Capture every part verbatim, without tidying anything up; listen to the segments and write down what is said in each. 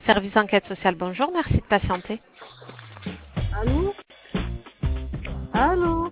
Service enquête sociale, bonjour, merci de patienter. Allô? Allô?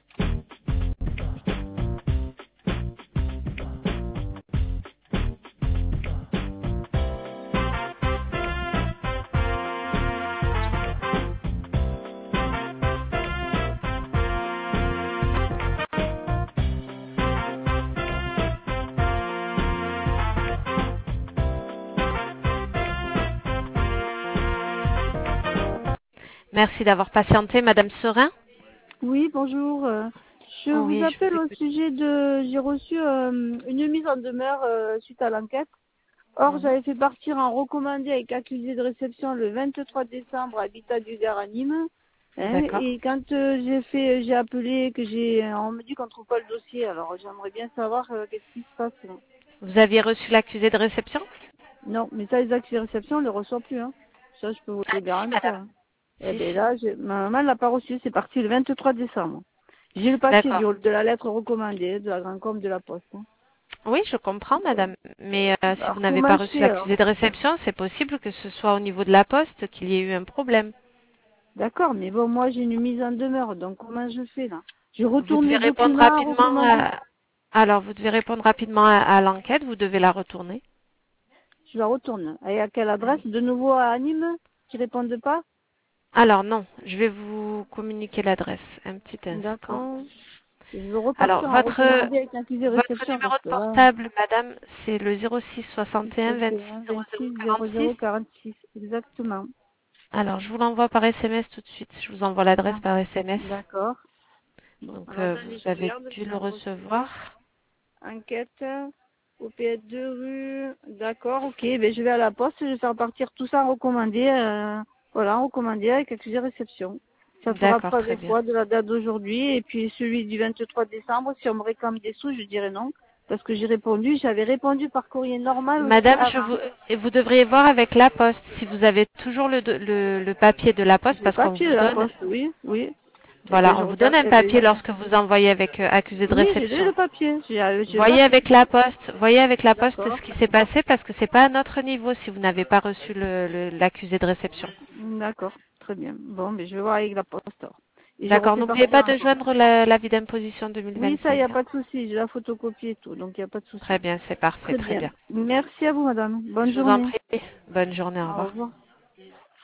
Merci d'avoir patienté, Madame Serin. Oui, bonjour. euh, Je vous Oui, je appelle vous au écoute. sujet de... J'ai reçu euh, une mise en demeure euh, suite à l'enquête. Or, Mhm. j'avais fait partir en recommandé avec accusé de réception le vingt-trois décembre à Habitat du Gard à Nîmes. Hein, D'accord. et quand euh, j'ai fait, j'ai appelé, que j'ai, on me dit qu'on trouve pas le dossier. Alors, j'aimerais bien savoir euh, qu'est-ce qui se passe. Là. Vous aviez reçu l'accusé de réception? Non, mais ça, les accusés de réception, on ne les reçoit plus. Hein. Ça, je peux vous Ah, le si, garantir. madame. Hein. Eh Si, bien si. là, j'ai- ma maman ne l'a pas reçu. C'est parti le vingt-trois décembre. J'ai le papier du, D'accord. de la lettre recommandée, de la grande com de la poste. Hein. Oui, je comprends, madame. Mais euh, si vous Alors, n'avez comment pas je reçu fais alors? l'accusé de réception, c'est possible que ce soit au niveau de la poste qu'il y ait eu un problème. D'accord, mais bon, moi, j'ai une mise en demeure. Donc, comment je fais là? Je Vous retourne devez les répondre documents rapidement recommandés. à... Alors, vous devez répondre rapidement à, à l'enquête, vous devez la retourner. Je la retourne. Et à quelle adresse? De nouveau à Nîmes? Qui répondent pas? Alors non, je vais vous communiquer l'adresse. Un petit D'accord. instant. Je veux Alors, repartir en votre, recommandé avec l'accusé votre réception numéro parce de que là, portable, madame, c'est le zéro six soixante et un vingt-six soixante et un, zéro zéro vingt-six, zéro quarante-six. zéro, quarante-six. Exactement. Alors, je vous l'envoie par S M S tout de suite. Je vous envoie l'adresse Ah, par S M S. d'accord. Bon, Donc, alors euh, attendez, vous je avez regarde dû si le j'ai reçu. recevoir. Enquête, au P S deux rue. D'accord, ok. Ben, je vais à la poste, je vais faire partir tout ça en recommandé. Euh, voilà, en recommandé avec accusé réception. Ça fera D'accord, preuve très et bien. foi de la date d'aujourd'hui. Et puis celui du vingt-trois décembre, si on me réclame des sous, je dirais non. Parce que j'ai répondu, j'avais répondu par courrier normal aussi Madame, je avant. vous, et vous devriez voir avec la poste si vous avez toujours le, do- le, le papier de la poste J'ai le parce qu'on papier vous de la donne, poste, oui, oui. Eh ben, voilà, je on vous donne regarde, un eh ben, papier lorsque vous envoyez avec euh, accusé de oui, j'ai réception. le papier. J'ai euh, j'ai le Voyez papier. avec la poste, voyez avec la poste D'accord. ce qui s'est passé parce que c'est pas à notre niveau si vous n'avez pas reçu le- le- l'accusé de réception. D'accord, très bien. Bon, mais je vais voir avec la poste. alors. Et je D'accord, refais n'oubliez partir pas de encore. joindre la- l'avis d'imposition Oui, ça, il n'y deux mille vingt-cinq. a hein. pas de souci. J'ai la photocopie et tout, donc il n'y a pas de Très souci. bien, c'est parfait, Très très bien. bien. Merci à vous, madame. Bonne Je vous en journée. prie. Bonne journée, au Au revoir. revoir.